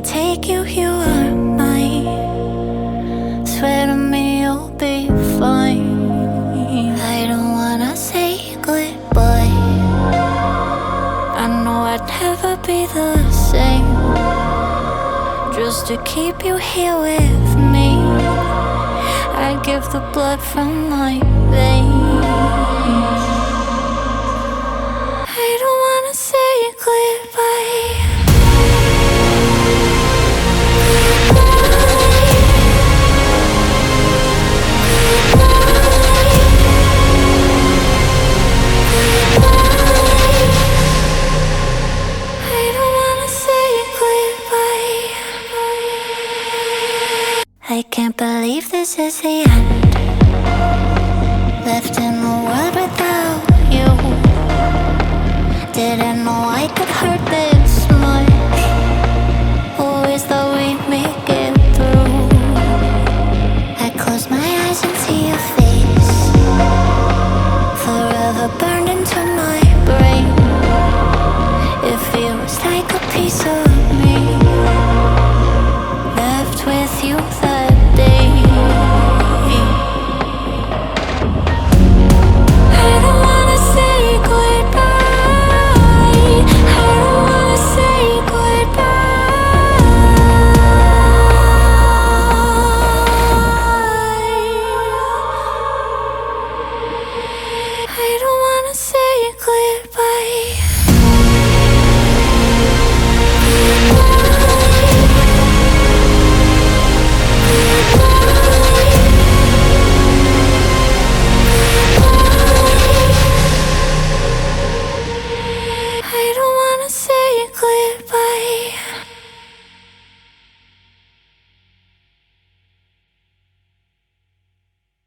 take you, you are mine. Swear to me you'll be fine. I don't wanna say goodbye. I know I'd never be the same, just to keep you here with me. I'd give the blood from my veins. I don't wanna say goodbye. I can't believe this is the end. Left in the world without you. Didn't know I could hurt this much. Always thought we'd make it through. I close my eyes and see your face, forever burned into my brain. It feels like a piece of me left with you that day. I don't wanna say goodbye. I don't wanna say goodbye. I don't wanna say goodbye. I don't wanna say goodbye.